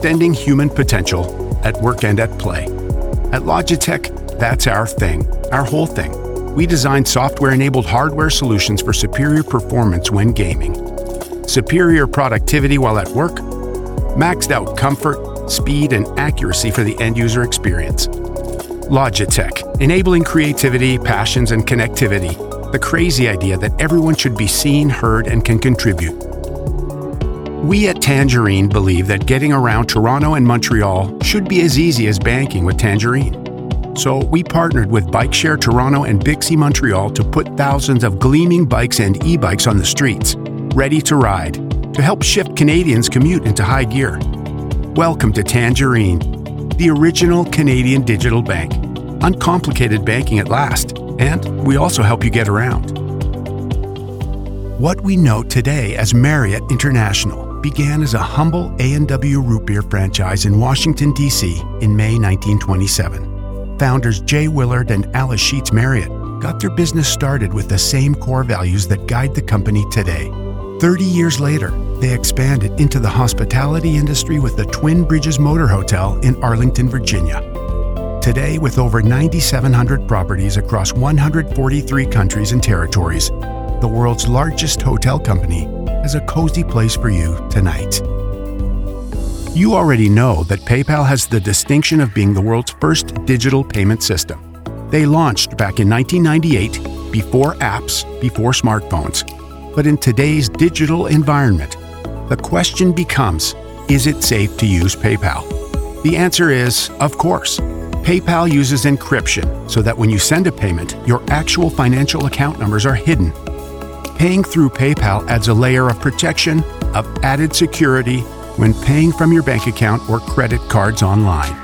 extending human potential at work and at play. At Logitech, that's our thing, our whole thing. We design software-enabled hardware solutions for superior performance when gaming. Superior productivity while at work, maxed out comfort, speed, and accuracy for the end-user experience. Logitech, enabling creativity, passions, and connectivity. The crazy idea that everyone should be seen, heard, and can contribute. We at Tangerine believe that getting around Toronto and Montreal should be as easy as banking with Tangerine. So we partnered with BikeShare Toronto and Bixi Montreal to put thousands of gleaming bikes and e-bikes on the streets, ready to ride, to help shift Canadians' commute into high gear. Welcome to Tangerine, the original Canadian digital bank. Uncomplicated banking at last, and we also help you get around. What we know today as Marriott International began as a humble A&W root beer franchise in Washington, D.C. in May 1927. Founders Jay Willard and Alice Sheets Marriott got their business started with the same core values that guide the company today. 30 years later, they expanded into the hospitality industry with the Twin Bridges Motor Hotel in Arlington, Virginia. Today, with over 9,700 properties across 143 countries and territories, the world's largest hotel company has a cozy place for you tonight. You already know that PayPal has the distinction of being the world's first digital payment system. They launched back in 1998, before apps, before smartphones. But in today's digital environment, the question becomes, is it safe to use PayPal? The answer is, of course. PayPal uses encryption so that when you send a payment, your actual financial account numbers are hidden. Paying through PayPal adds a layer of protection, of added security, when paying from your bank account or credit cards online.